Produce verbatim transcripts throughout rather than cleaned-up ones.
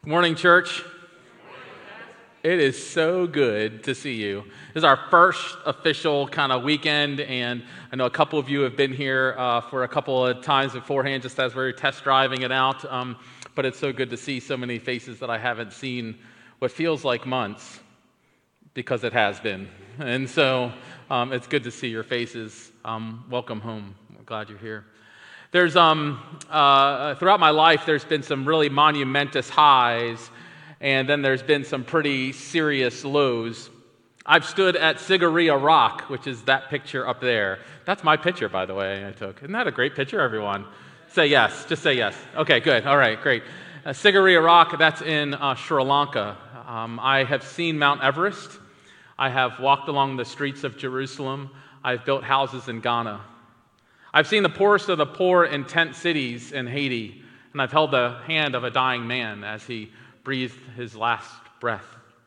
Good morning, church. It is so good to see you. This is our first official kind of weekend, and I know a couple of you have been here uh, for a couple of times beforehand, just as we were test driving it out. Um, but it's so good to see so many faces that I haven't seen what feels like months, because it has been. And so um, it's good to see your faces. Um, welcome home. I'm glad you're here. There's um uh, throughout my life, there's been some really monumentous highs, and then there's been some pretty serious lows. I've stood at Sigiriya Rock, which is that picture up there. That's my picture, by the way, I took. Isn't that a great picture, everyone? Say yes. Just say yes. Okay, good. All right, great. Uh, Sigiriya Rock, that's in uh, Sri Lanka. Um, I have seen Mount Everest. I have walked along the streets of Jerusalem. I've built houses in Ghana. I've seen the poorest of the poor in tent cities in Haiti, and I've held the hand of a dying man as he breathed his last breath.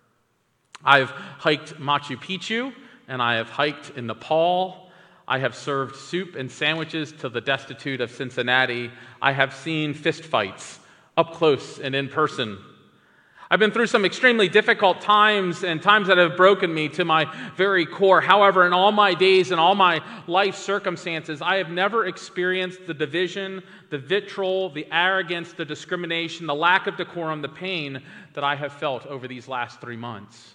I've hiked Machu Picchu, and I have hiked in Nepal. I have served soup and sandwiches to the destitute of Cincinnati. I have seen fistfights up close and in person. I've been through some extremely difficult times and times that have broken me to my very core. However, in all my days and all my life circumstances, I have never experienced the division, the vitriol, the arrogance, the discrimination, the lack of decorum, the pain that I have felt over these last three months.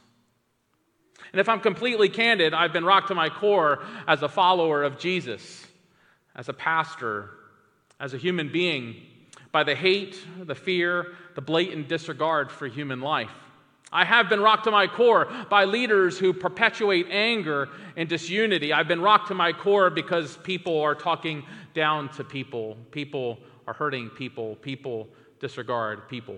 And if I'm completely candid, I've been rocked to my core as a follower of Jesus, as a pastor, as a human being, by the hate, the fear, the blatant disregard for human life. I have been rocked to my core by leaders who perpetuate anger and disunity. I've been rocked to my core because people are talking down to people. People are hurting people. People disregard people.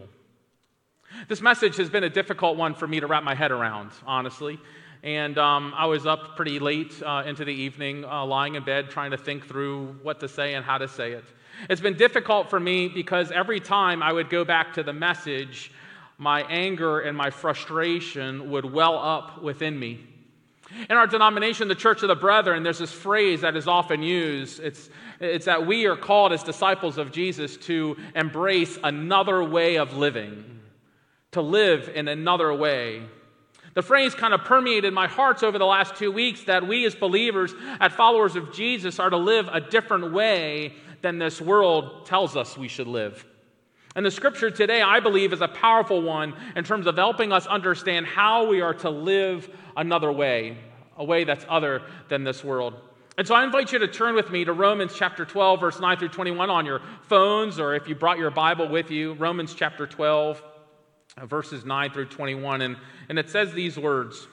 This message has been a difficult one for me to wrap my head around, honestly. And um, I was up pretty late uh, into the evening, uh, lying in bed, trying to think through what to say and how to say it. It's been difficult for me because every time I would go back to the message, my anger and my frustration would well up within me. In our denomination, the Church of the Brethren, there's this phrase that is often used. It's, it's that we are called as disciples of Jesus to embrace another way of living, to live in another way. The phrase kind of permeated my hearts over the last two weeks that we as believers, as followers of Jesus, are to live a different way than this world tells us we should live. And the scripture today, I believe, is a powerful one in terms of helping us understand how we are to live another way, a way that's other than this world. And so I invite you to turn with me to Romans chapter twelve, verse nine through twenty-one on your phones, or if you brought your Bible with you, Romans chapter twelve, verses nine through twenty-one. And, and it says these words: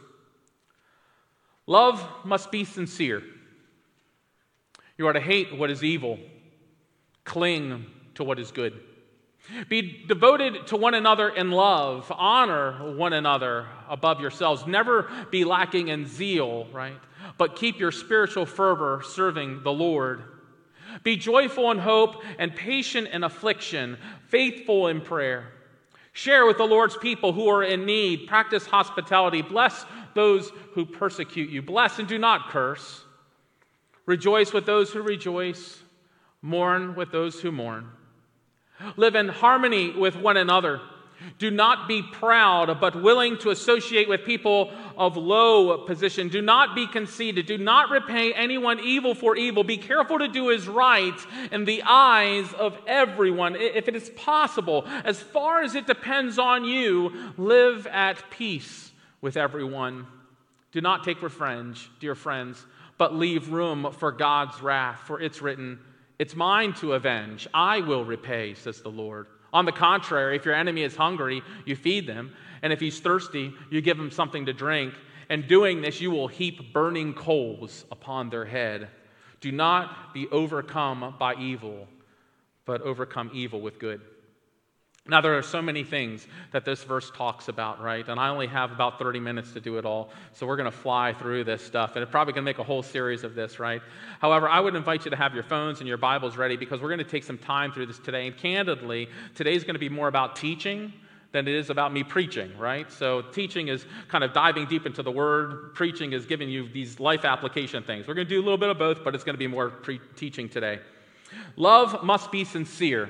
Love must be sincere. You are to hate what is evil. Cling to what is good. Be devoted to one another in love. Honor one another above yourselves. Never be lacking in zeal, right? But keep your spiritual fervor serving the Lord. Be joyful in hope and patient in affliction, faithful in prayer. Share with the Lord's people who are in need. Practice hospitality. Bless those who persecute you. Bless and do not curse. Rejoice with those who rejoice. Mourn with those who mourn. Live in harmony with one another. Do not be proud, but willing to associate with people of low position. Do not be conceited. Do not repay anyone evil for evil. Be careful to do as right in the eyes of everyone. If it is possible, as far as it depends on you, live at peace with everyone. Do not take revenge, dear friends, but leave room for God's wrath, for it's written, "It's mine to avenge. I will repay," says the Lord. On the contrary, if your enemy is hungry, you feed them. And if he's thirsty, you give him something to drink. And doing this, you will heap burning coals upon their head. Do not be overcome by evil, but overcome evil with good. Now, there are so many things that this verse talks about, right? And I only have about thirty minutes to do it all, so we're going to fly through this stuff. And it's probably going to make a whole series of this, right? However, I would invite you to have your phones and your Bibles ready because we're going to take some time through this today. And candidly, today's going to be more about teaching than it is about me preaching, right? So teaching is kind of diving deep into the Word. Preaching is giving you these life application things. We're going to do a little bit of both, but it's going to be more pre- teaching today. Love must be sincere.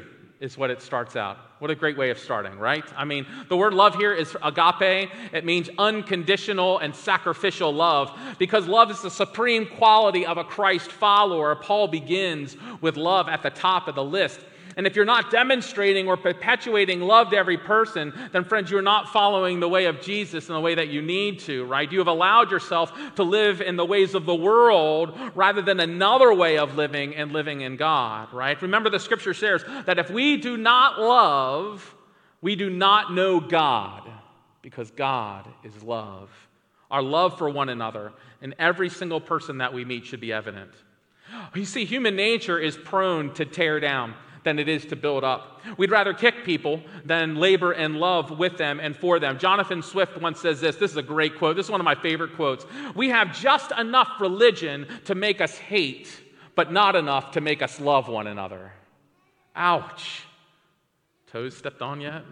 is what it starts out. What a great way of starting, right? I mean, the word love here is agape. It means unconditional and sacrificial love, because love is the supreme quality of a Christ follower. Paul begins with love at the top of the list. And if you're not demonstrating or perpetuating love to every person, then friends, you're not following the way of Jesus in the way that you need to, right? You have allowed yourself to live in the ways of the world rather than another way of living and living in God, right? Remember, the scripture says that if we do not love, we do not know God, because God is love. Our love for one another and every single person that we meet should be evident. You see, human nature is prone to tear down than it is to build up. We'd rather kick people than labor and love with them and for them. Jonathan Swift once says this. This is a great quote. This is one of my favorite quotes. We have just enough religion to make us hate, but not enough to make us love one another. Ouch. Toes stepped on yet?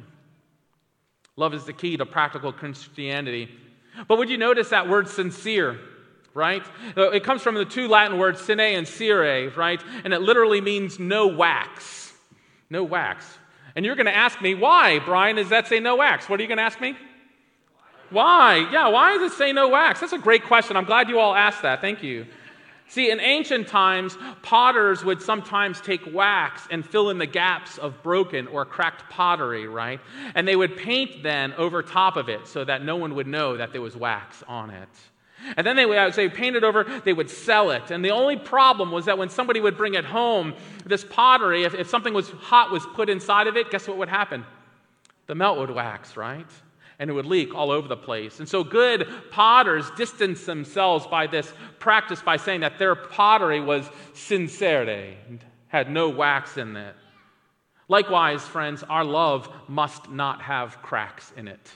Love is the key to practical Christianity. But would you notice that word sincere? Right? It comes from the two Latin words sine and cere, right? And it literally means no wax. No wax. And you're going to ask me, why, Brian, does that say no wax? What are you going to ask me? Why? Yeah, why does it say no wax? That's a great question. I'm glad you all asked that. Thank you. See, in ancient times, potters would sometimes take wax and fill in the gaps of broken or cracked pottery, right? And they would paint then over top of it so that no one would know that there was wax on it. And then they would say, paint it over, they would sell it. And the only problem was that when somebody would bring it home, this pottery, if, if something was hot was put inside of it, guess what would happen? The melt would wax, right? And it would leak all over the place. And so good potters distanced themselves by this practice by saying that their pottery was sincere, had no wax in it. Likewise, friends, our love must not have cracks in it,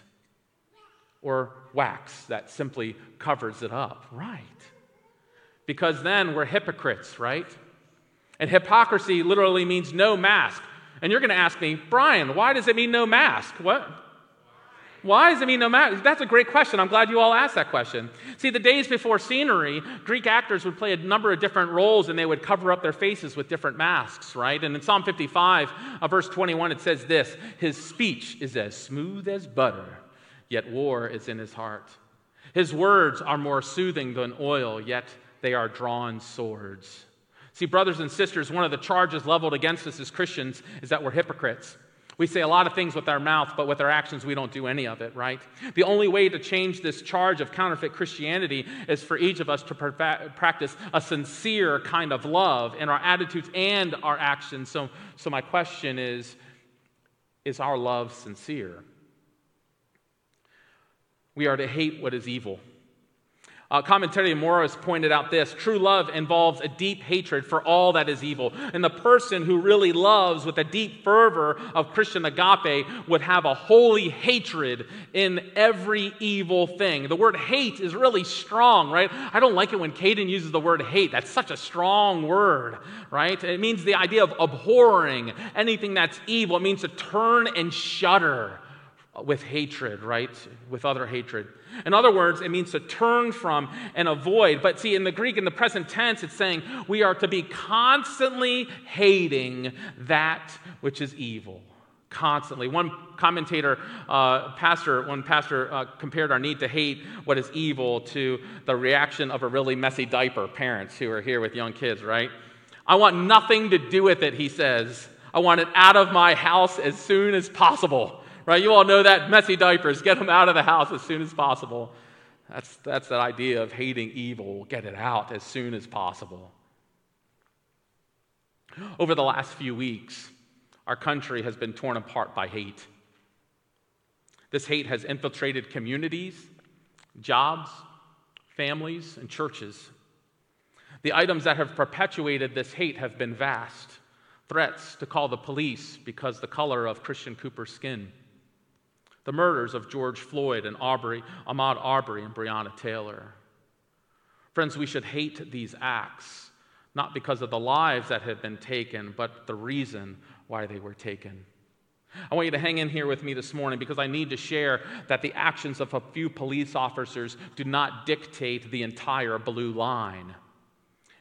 or wax that simply covers it up, right? Because then we're hypocrites, right? And hypocrisy literally means no mask. And you're going to ask me, Brian, why does it mean no mask? What? Why does it mean no mask? That's a great question. I'm glad you all asked that question. See, the days before scenery, Greek actors would play a number of different roles, and they would cover up their faces with different masks, right? And in Psalm fifty-five, uh, verse twenty-one, it says this: his speech is as smooth as butter, yet war is in his heart. His words are more soothing than oil, yet they are drawn swords. See, brothers and sisters, one of the charges leveled against us as Christians is that we're hypocrites. We say a lot of things with our mouth, but with our actions, we don't do any of it, right? The only way to change this charge of counterfeit Christianity is for each of us to practice a sincere kind of love in our attitudes and our actions. So, so my question is, is our love sincere? We are to hate what is evil. Uh, Commentary Morris pointed out this: true love involves a deep hatred for all that is evil. And the person who really loves with a deep fervor of Christian agape would have a holy hatred in every evil thing. The word hate is really strong, right? I don't like it when Caden uses the word hate. That's such a strong word, right? It means the idea of abhorring anything that's evil. It means to turn and shudder with hatred, right? With other hatred. In other words, it means to turn from and avoid. But see, in the Greek, in the present tense, it's saying we are to be constantly hating that which is evil. Constantly. One commentator, uh, pastor, one pastor uh, compared our need to hate what is evil to the reaction of a really messy diaper. Parents who are here with young kids, right? I want nothing to do with it, he says. I want it out of my house as soon as possible. Right? You all know that messy diapers, get them out of the house as soon as possible. That's, that's that idea of hating evil. Get it out as soon as possible. Over the last few weeks, our country has been torn apart by hate. This hate has infiltrated communities, jobs, families, and churches. The items that have perpetuated this hate have been vast. Threats to call the police because the color of Christian Cooper's skin. The murders of George Floyd and Aubrey, Ahmaud Arbery and Breonna Taylor. Friends, we should hate these acts, not because of the lives that have been taken, but the reason why they were taken. I want you to hang in here with me this morning because I need to share that the actions of a few police officers do not dictate the entire blue line.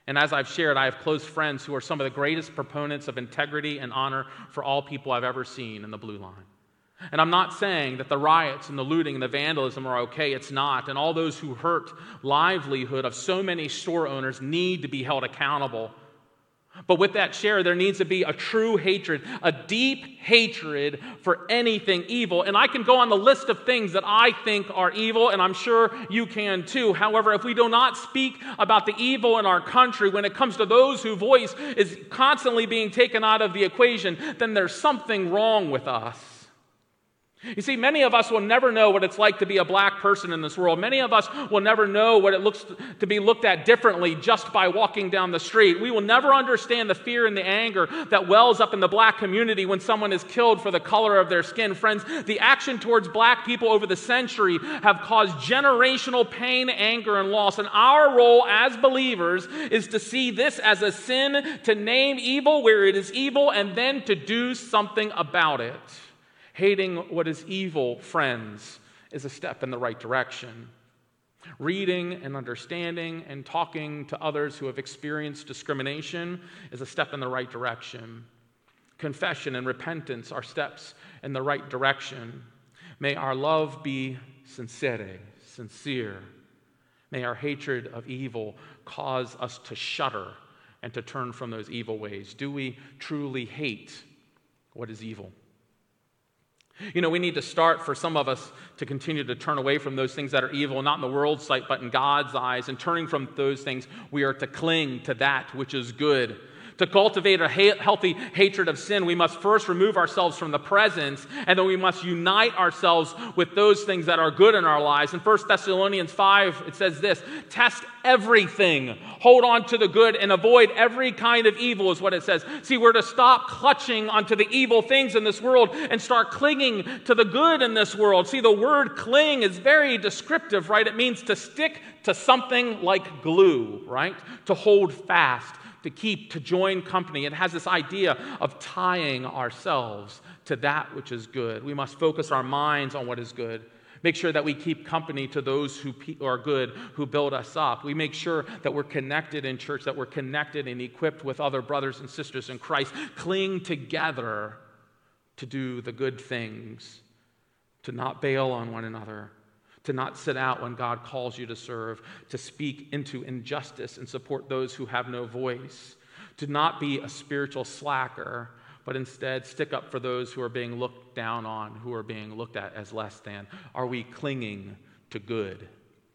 And as I've shared, I have close friends who are some of the greatest proponents of integrity and honor for all people I've ever seen in the Blue Line. And I'm not saying that the riots and the looting and the vandalism are okay. It's not. And all those who hurt livelihood of so many store owners need to be held accountable. But with that share, there needs to be a true hatred, a deep hatred for anything evil. And I can go on the list of things that I think are evil, and I'm sure you can too. However, if we do not speak about the evil in our country when it comes to those whose voice is constantly being taken out of the equation, then there's something wrong with us. You see, many of us will never know what it's like to be a black person in this world. Many of us will never know what it looks to be looked at differently just by walking down the street. We will never understand the fear and the anger that wells up in the black community when someone is killed for the color of their skin. Friends, the action towards black people over the century have caused generational pain, anger, and loss. And our role as believers is to see this as a sin, to name evil where it is evil, and then to do something about it. Hating what is evil, friends, is a step in the right direction. Reading and understanding and talking to others who have experienced discrimination is a step in the right direction. Confession and repentance are steps in the right direction. May our love be sincere, sincere. May our hatred of evil cause us to shudder and to turn from those evil ways. Do we truly hate what is evil? You know, we need to start for some of us to continue to turn away from those things that are evil, not in the world's sight, but in God's eyes. And turning from those things, we are to cling to that which is good. To cultivate a ha- healthy hatred of sin, we must first remove ourselves from the presence, and then we must unite ourselves with those things that are good in our lives. In First Thessalonians five, it says this: test everything, hold on to the good, and avoid every kind of evil, is what it says. See, we're to stop clutching onto the evil things in this world and start clinging to the good in this world. See, the word cling is very descriptive, right? It means to stick to something like glue, right? To hold fast, to keep, to join company. It has this idea of tying ourselves to that which is good. We must focus our minds on what is good. Make sure that we keep company to those who are good, who build us up. We make sure that we're connected in church, that we're connected and equipped with other brothers and sisters in Christ. Cling together to do the good things, to not bail on one another, to not sit out when God calls you to serve, to speak into injustice and support those who have no voice, to not be a spiritual slacker, but instead stick up for those who are being looked down on, who are being looked at as less than. Are we clinging to good?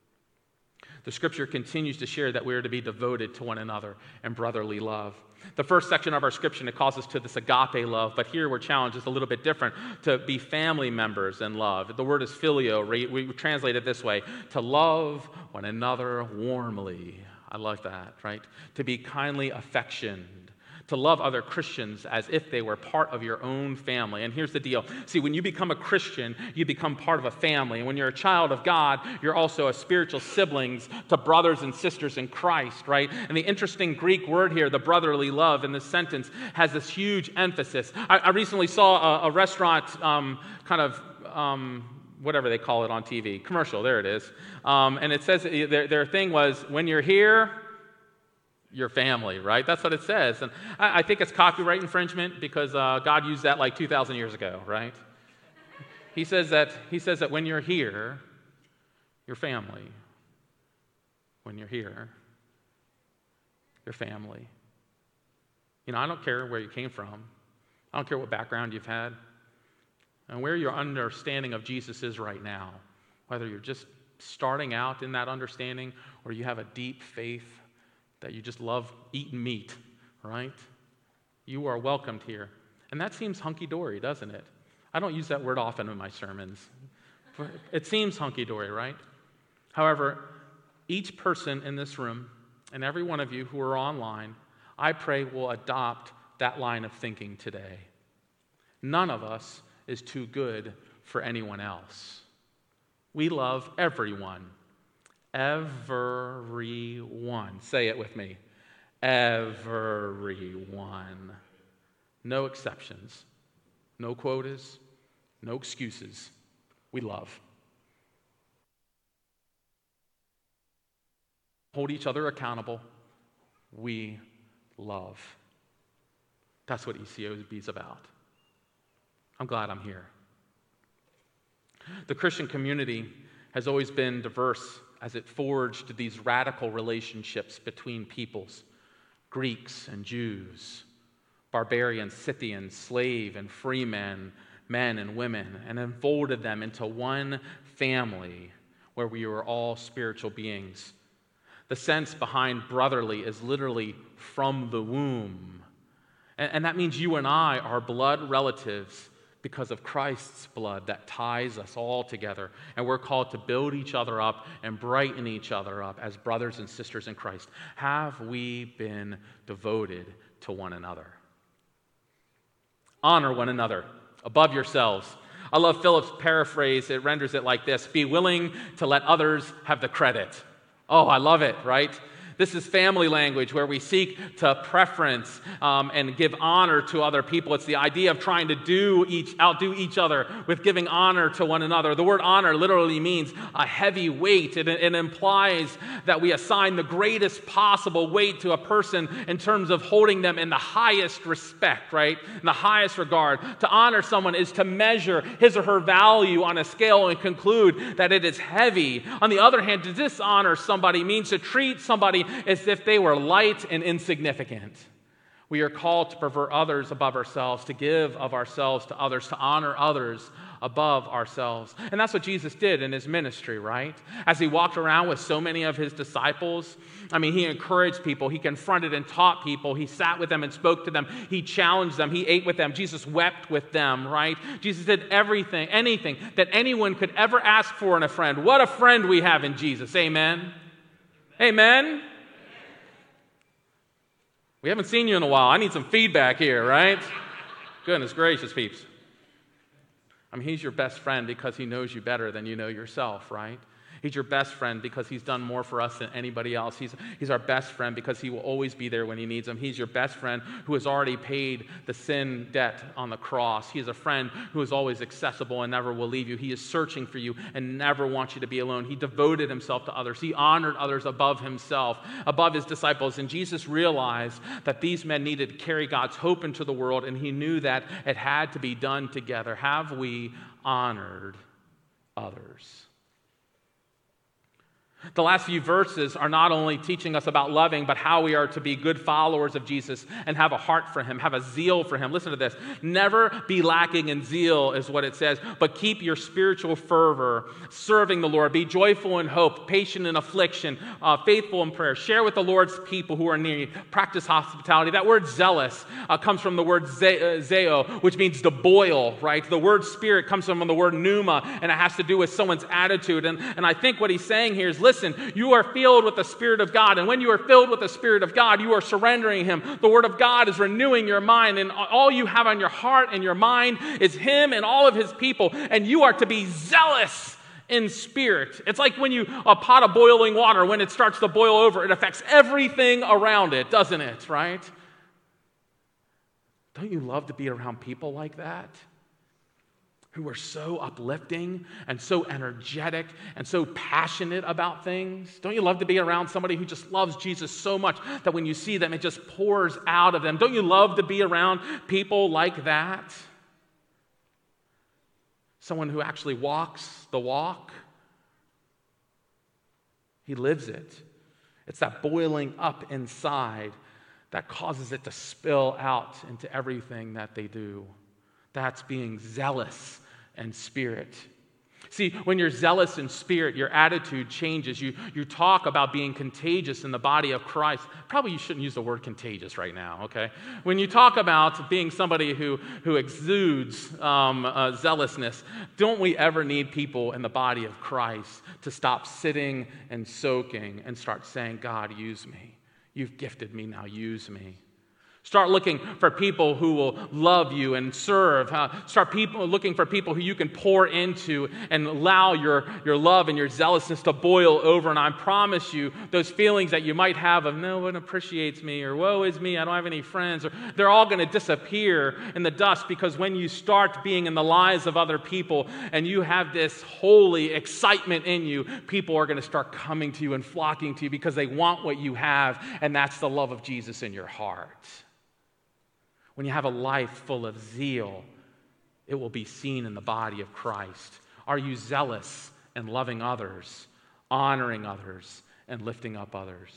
The scripture continues to share that we are to be devoted to one another in brotherly love. The first section of our scripture, it calls us to this agape love, but here we're challenged just a little bit different, to be family members in love. The word is phileo. We translate it this way: to love one another warmly. I like that, right? To be kindly affectioned. To love other Christians as if they were part of your own family. And here's the deal. See, when you become a Christian, you become part of a family. And when you're a child of God, you're also a spiritual siblings to brothers and sisters in Christ, right? And the interesting Greek word here, the brotherly love in this sentence, has this huge emphasis. I, I recently saw a, a restaurant um, kind of... Um, whatever they call it on T V, commercial, there it is. Um, and it says, their, their thing was, when you're here, your family, right? That's what it says. And I, I think it's copyright infringement because uh, God used that like two thousand years ago, right? He says that he says that when you're here, your family. When you're here, your family. You know, I don't care where you came from. I don't care what background you've had. And where your understanding of Jesus is right now. Whether you're just starting out in that understanding or you have a deep faith that you just love eating meat, right? You are welcomed here. And that seems hunky-dory, doesn't it? I don't use that word often in my sermons. It seems hunky-dory, right? However, each person in this room and every one of you who are online, I pray will adopt that line of thinking today. None of us is too good for anyone else. We love everyone. Everyone. Say it with me. Everyone. No exceptions. No quotas. No excuses. We love. Hold each other accountable. we love. That's what E C O B is about. I'm glad I'm here. The Christian community has always been diverse as it forged these radical relationships between peoples, Greeks and Jews, barbarians, Scythians, slave and free men, men and women, and enfolded them into one family where we were all spiritual beings. The sense behind brotherly is literally from the womb. And, and that means you and I are blood relatives because of Christ's blood that ties us all together. And we're called to build each other up and brighten each other up as brothers and sisters in Christ. Have we been devoted to one another? Honor one another above yourselves. I love Philip's paraphrase. It renders it like this: be willing to let others have the credit. Oh, I love it, right? This is family language where we seek to preference um, and give honor to other people. It's the idea of trying to do each, outdo each other with giving honor to one another. The word honor literally means a heavy weight. It, it implies that we assign the greatest possible weight to a person in terms of holding them in the highest respect, right? In the highest regard. To honor someone is to measure his or her value on a scale and conclude that it is heavy. On the other hand, to dishonor somebody means to treat somebody as if they were light and insignificant. We are called to prefer others above ourselves, to give of ourselves to others, to honor others above ourselves. And that's what Jesus did in his ministry, right? As he walked around with so many of his disciples, I mean, he encouraged people, he confronted and taught people, he sat with them and spoke to them, he challenged them, he ate with them, Jesus wept with them, right? Jesus did everything, anything that anyone could ever ask for in a friend. What a friend we have in Jesus, amen? Amen? Amen? We haven't seen you in a while. I need some feedback here, right? Goodness gracious, peeps. I mean, he's your best friend because he knows you better than you know yourself, right? He's your best friend because he's done more for us than anybody else. He's, he's our best friend because he will always be there when he needs him. He's your best friend who has already paid the sin debt on the cross. He is a friend who is always accessible and never will leave you. He is searching for you and never wants you to be alone. He devoted himself to others. He honored others above himself, above his disciples. And Jesus realized that these men needed to carry God's hope into the world, and he knew that it had to be done together. Have we honored others? The last few verses are not only teaching us about loving, but how we are to be good followers of Jesus and have a heart for him, have a zeal for him. Listen to this. Never be lacking in zeal is what it says, but keep your spiritual fervor, serving the Lord. Be joyful in hope, patient in affliction, uh, faithful in prayer. Share with the Lord's people who are near you. Practice hospitality. That word zealous uh, comes from the word ze- uh, zeo, which means to boil, right? The word spirit comes from the word pneuma, and it has to do with someone's attitude. And, and I think what he's saying here is, listen, you are filled with the Spirit of God. And when you are filled with the Spirit of God, you are surrendering him. The Word of God is renewing your mind. And all you have on your heart and your mind is him and all of his people. And you are to be zealous in spirit. It's like when you, a pot of boiling water, when it starts to boil over, it affects everything around it, doesn't it, right? Don't you love to be around people like that? Who are so uplifting and so energetic and so passionate about things? Don't you love to be around somebody who just loves Jesus so much that when you see them, it just pours out of them? Don't you love to be around people like that? Someone who actually walks the walk. He lives it. It's that boiling up inside that causes it to spill out into everything that they do. That's being zealous in spirit. See, when you're zealous in spirit, your attitude changes. You, you talk about being contagious in the body of Christ. Probably you shouldn't use the word contagious right now, okay? When you talk about being somebody who, who exudes um, uh, zealousness, don't we ever need people in the body of Christ to stop sitting and soaking and start saying, God, use me. You've gifted me, now use me. Start looking for people who will love you and serve. Uh, start people looking for people who you can pour into and allow your, your love and your zealousness to boil over. And I promise you, those feelings that you might have of no one appreciates me or woe is me, I don't have any friends, or they're all going to disappear in the dust, because when you start being in the lives of other people and you have this holy excitement in you, people are going to start coming to you and flocking to you because they want what you have, and that's the love of Jesus in your heart. When you have a life full of zeal, it will be seen in the body of Christ. Are you zealous and loving others, honoring others, and lifting up others?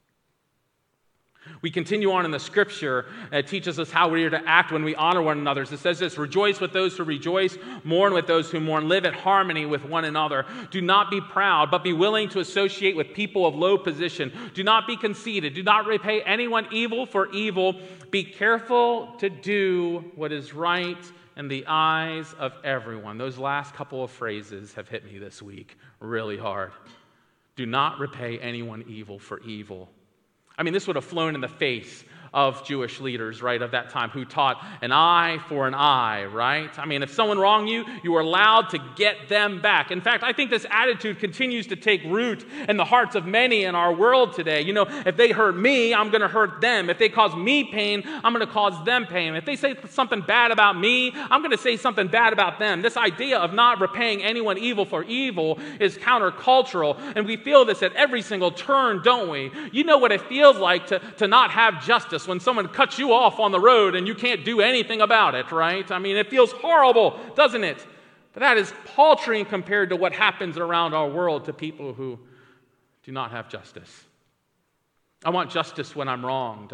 We continue on in the scripture. It teaches us how we are to act when we honor one another. It says this: rejoice with those who rejoice, mourn with those who mourn, live in harmony with one another. Do not be proud, but be willing to associate with people of low position. Do not be conceited. Do not repay anyone evil for evil. Be careful to do what is right in the eyes of everyone. Those last couple of phrases have hit me this week really hard. Do not repay anyone evil for evil. I mean, this would have flown in the face of Jewish leaders, right, of that time, who taught an eye for an eye, right? I mean, if someone wronged you, you were allowed to get them back. In fact, I think this attitude continues to take root in the hearts of many in our world today. You know, if they hurt me, I'm going to hurt them. If they cause me pain, I'm going to cause them pain. If they say something bad about me, I'm going to say something bad about them. This idea of not repaying anyone evil for evil is countercultural, and we feel this at every single turn, don't we? You know what it feels like to, to not have justice when someone cuts you off on the road and you can't do anything about it, right? I mean, it feels horrible, doesn't it? But that is paltry compared to what happens around our world to people who do not have justice. I want justice when I'm wronged.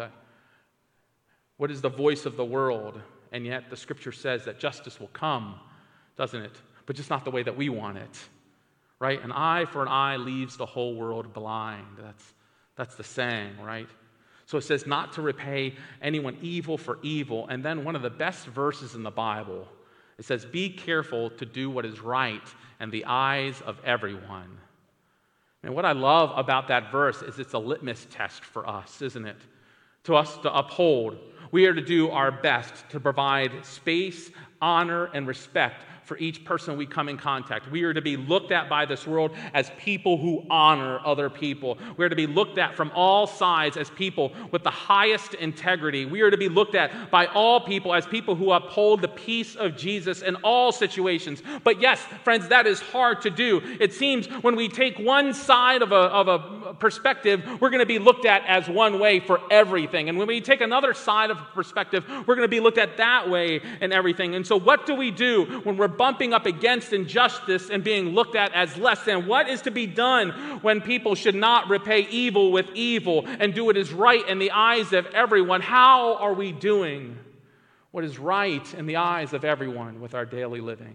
What is the voice of the world? And yet the scripture says that justice will come, doesn't it? But just not the way that we want it, right? An eye for an eye leaves the whole world blind. That's, that's the saying, right? So it says not to repay anyone evil for evil. And then one of the best verses in the Bible, it says, be careful to do what is right in the eyes of everyone. And what I love about that verse is it's a litmus test for us, isn't it? To us to uphold. We are to do our best to provide space, honor, and respect for each person we come in contact. We are to be looked at by this world as people who honor other people. We are to be looked at from all sides as people with the highest integrity. We are to be looked at by all people as people who uphold the peace of Jesus in all situations. But yes, friends, that is hard to do. It seems when we take one side of a, of a perspective, we're going to be looked at as one way for everything. And when we take another side of a perspective, we're going to be looked at that way in everything. And so what do we do when we're bumping up against injustice and being looked at as less than? What is to be done when people should not repay evil with evil and do what is right in the eyes of everyone? How are we doing what is right in the eyes of everyone with our daily living?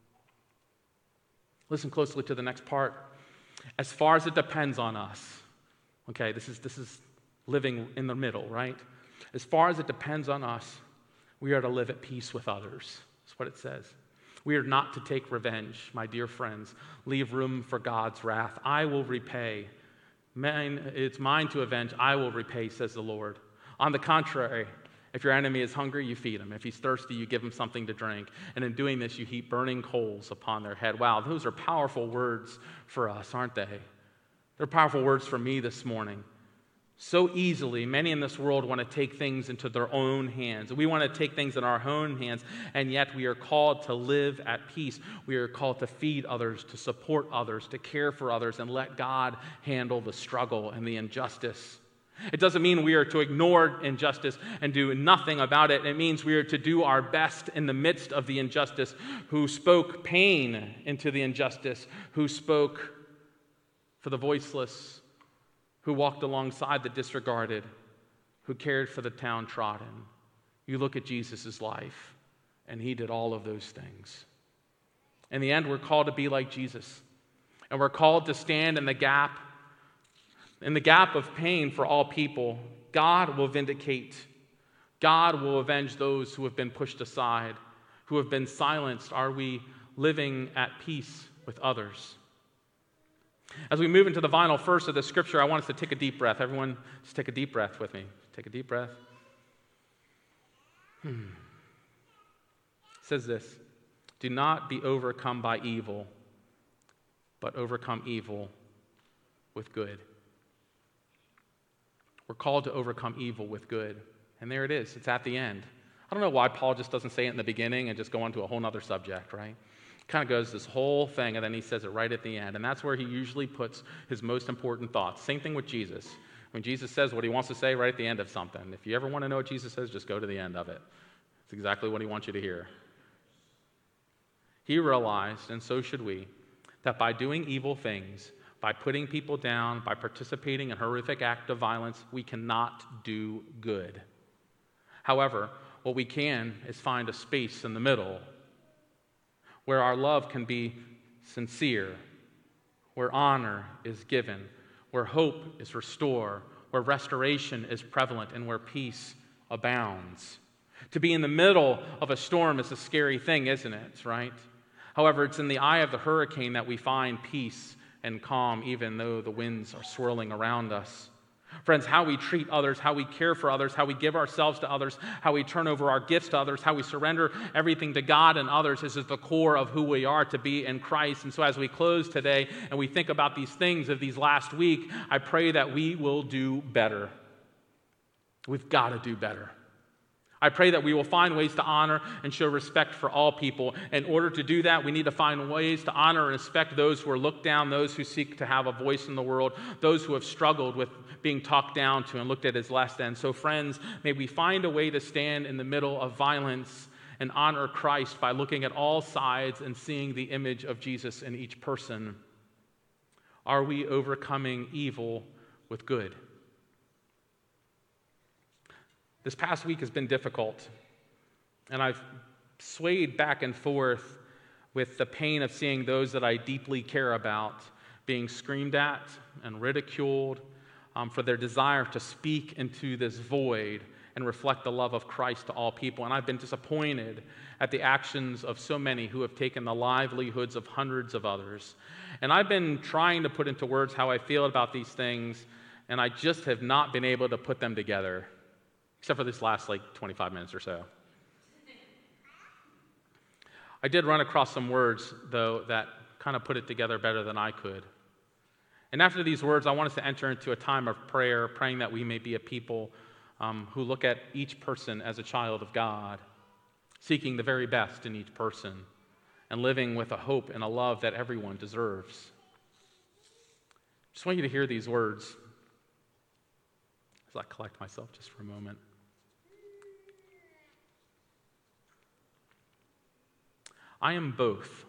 Listen closely to the next part. As far as it depends on us. Okay, this is this is living in the middle, right? As far as it depends on us, we are to live at peace with others. That's what it says. We are not to take revenge, my dear friends. Leave room for God's wrath. I will repay. Mine, it's mine to avenge. I will repay, says the Lord. On the contrary, if your enemy is hungry, you feed him. If he's thirsty, you give him something to drink. And in doing this, you heap burning coals upon their head. Wow, those are powerful words for us, aren't they? They're powerful words for me this morning. So easily, many in this world want to take things into their own hands. We want to take things in our own hands, and yet we are called to live at peace. We are called to feed others, to support others, to care for others, and let God handle the struggle and the injustice. It doesn't mean we are to ignore injustice and do nothing about it. It means we are to do our best in the midst of the injustice, who spoke pain into the injustice, who spoke for the voiceless, who walked alongside the disregarded, who cared for the downtrodden. You look at Jesus' life, and he did all of those things. In the end, we're called to be like Jesus, and we're called to stand in the gap, in the gap of pain for all people. God will vindicate. God will avenge those who have been pushed aside, who have been silenced. Are we living at peace with others? As we move into the final verse of the scripture, I want us to take a deep breath. Everyone, just take a deep breath with me. Take a deep breath. Hmm. It says this, do not be overcome by evil, but overcome evil with good. We're called to overcome evil with good. And there it is. It's at the end. I don't know why Paul just doesn't say it in the beginning and just go on to a whole other subject, right? Kind of goes this whole thing, and then he says it right at the end. And that's where he usually puts his most important thoughts. Same thing with Jesus. When Jesus says what he wants to say right at the end of something. If you ever want to know what Jesus says, just go to the end of it. It's exactly what he wants you to hear. He realized, and so should we, that by doing evil things, by putting people down, by participating in horrific act of violence, we cannot do good. However, what we can is find a space in the middle where our love can be sincere, where honor is given, where hope is restored, where restoration is prevalent, and where peace abounds. To be in the middle of a storm is a scary thing, isn't it, right? However, it's in the eye of the hurricane that we find peace and calm, even though the winds are swirling around us. Friends, how we treat others, how we care for others, how we give ourselves to others, how we turn over our gifts to others, how we surrender everything to God and others is at the core of who we are to be in Christ. And so as we close today and we think about these things of these last week, I pray that we will do better. We've got to do better. I pray that we will find ways to honor and show respect for all people. In order to do that, we need to find ways to honor and respect those who are looked down, those who seek to have a voice in the world, those who have struggled with being talked down to and looked at as less than. So friends, may we find a way to stand in the middle of violence and honor Christ by looking at all sides and seeing the image of Jesus in each person. Are we overcoming evil with good? This past week has been difficult, and I've swayed back and forth with the pain of seeing those that I deeply care about being screamed at and ridiculed um, for their desire to speak into this void and reflect the love of Christ to all people. And I've been disappointed at the actions of so many who have taken the livelihoods of hundreds of others. And I've been trying to put into words how I feel about these things, and I just have not been able to put them together. Except for this last like twenty-five minutes or so. I did run across some words, though, that kind of put it together better than I could. And after these words, I want us to enter into a time of prayer, praying that we may be a people um, who look at each person as a child of God, seeking the very best in each person, and living with a hope and a love that everyone deserves. Just want you to hear these words as I collect myself just for a moment. I am both.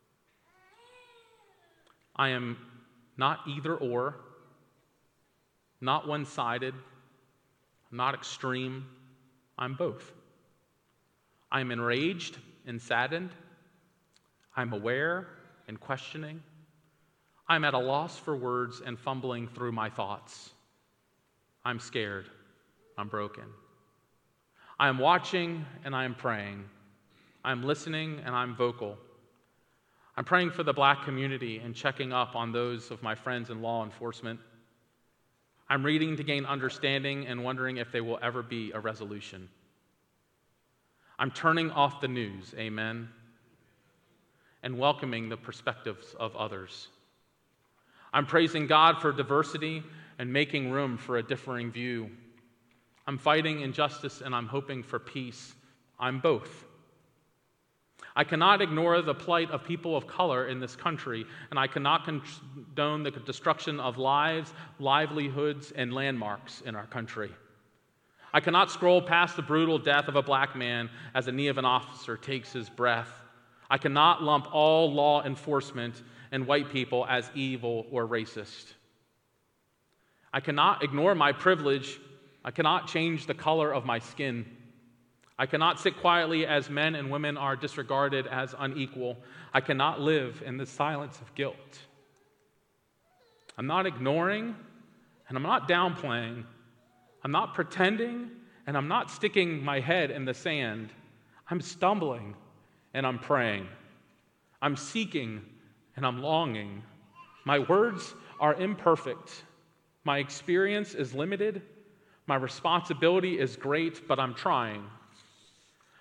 I am not either or, not one-sided, not extreme. I'm both. I'm enraged and saddened. I'm aware and questioning. I'm at a loss for words and fumbling through my thoughts. I'm scared. I'm broken. I am watching and I am praying. I'm listening and I'm vocal. I'm praying for the black community and checking up on those of my friends in law enforcement. I'm reading to gain understanding and wondering if there will ever be a resolution. I'm turning off the news, amen, and welcoming the perspectives of others. I'm praising God for diversity and making room for a differing view. I'm fighting injustice and I'm hoping for peace. I'm both. I cannot ignore the plight of people of color in this country, and I cannot condone the destruction of lives, livelihoods, and landmarks in our country. I cannot scroll past the brutal death of a black man as the knee of an officer takes his breath. I cannot lump all law enforcement and white people as evil or racist. I cannot ignore my privilege. I cannot change the color of my skin. I cannot sit quietly as men and women are disregarded as unequal. I cannot live in the silence of guilt. I'm not ignoring, and I'm not downplaying. I'm not pretending, and I'm not sticking my head in the sand. I'm stumbling, and I'm praying. I'm seeking, and I'm longing. My words are imperfect. My experience is limited. My responsibility is great, but I'm trying.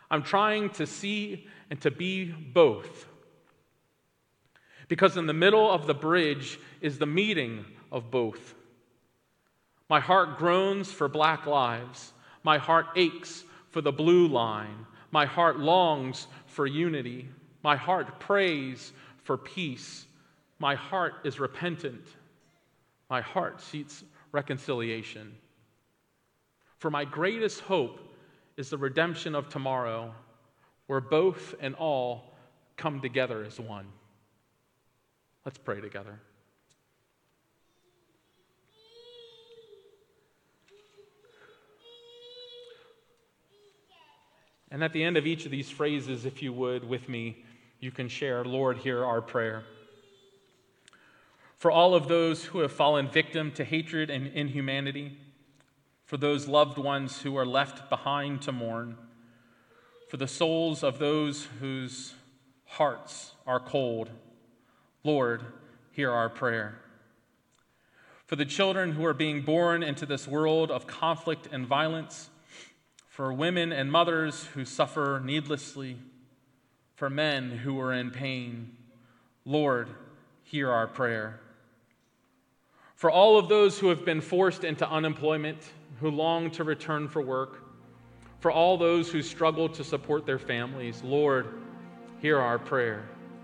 I'm trying to see and to be both. Because in the middle of the bridge is the meeting of both. My heart groans for black lives. My heart aches for the blue line. My heart longs for unity. My heart prays for peace. My heart is repentant. My heart seeks reconciliation. For my greatest hope is the redemption of tomorrow, where both and all come together as one. Let's pray together. And at the end of each of these phrases, if you would, with me, you can share, Lord, hear our prayer. For all of those who have fallen victim to hatred and inhumanity, for those loved ones who are left behind to mourn, for the souls of those whose hearts are cold, Lord, hear our prayer. For the children who are being born into this world of conflict and violence, for women and mothers who suffer needlessly, for men who are in pain, Lord, hear our prayer. For all of those who have been forced into unemployment, who long to return for work, for all those who struggle to support their families, Lord, hear our prayer.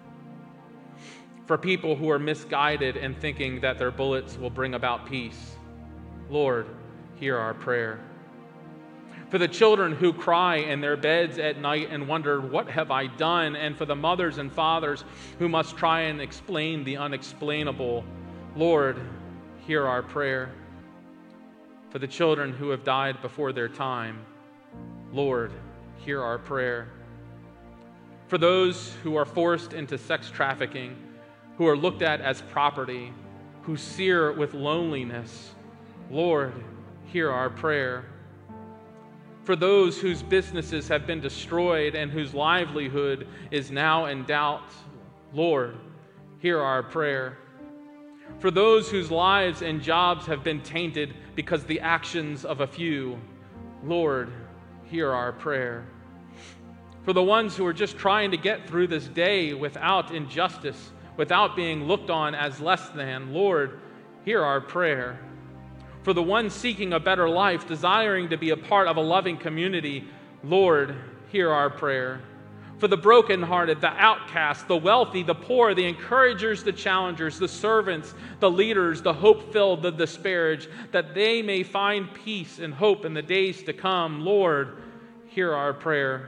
For people who are misguided and thinking that their bullets will bring about peace, Lord, hear our prayer. For the children who cry in their beds at night and wonder, what have I done? And for the mothers and fathers who must try and explain the unexplainable, Lord, hear our prayer. For the children who have died before their time, Lord, hear our prayer. For those who are forced into sex trafficking, who are looked at as property, who sear with loneliness, Lord, hear our prayer. For those whose businesses have been destroyed and whose livelihood is now in doubt, Lord, hear our prayer. For those whose lives and jobs have been tainted because the actions of a few, Lord, hear our prayer. For the ones who are just trying to get through this day without injustice, without being looked on as less than, Lord, hear our prayer. For the ones seeking a better life, desiring to be a part of a loving community, Lord, hear our prayer. For the brokenhearted, the outcast, the wealthy, the poor, the encouragers, the challengers, the servants, the leaders, the hope-filled, the disparaged, that they may find peace and hope in the days to come, Lord, hear our prayer.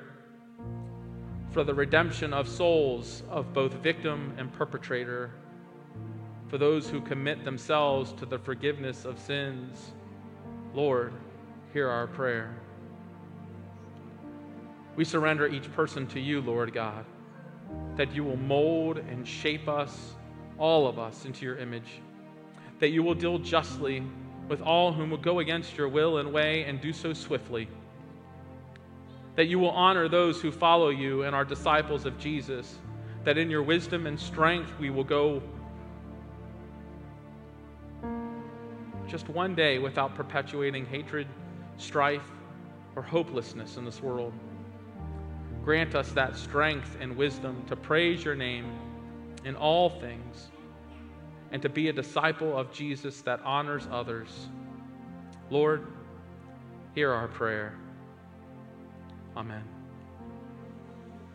For the redemption of souls of both victim and perpetrator, for those who commit themselves to the forgiveness of sins, Lord, hear our prayer. We surrender each person to you, Lord God, that you will mold and shape us, all of us, into your image, that you will deal justly with all whom will go against your will and way and do so swiftly, that you will honor those who follow you and are disciples of Jesus, that in your wisdom and strength we will go just one day without perpetuating hatred, strife, or hopelessness in this world. Grant us that strength and wisdom to praise your name in all things and to be a disciple of Jesus that honors others. Lord, hear our prayer. Amen.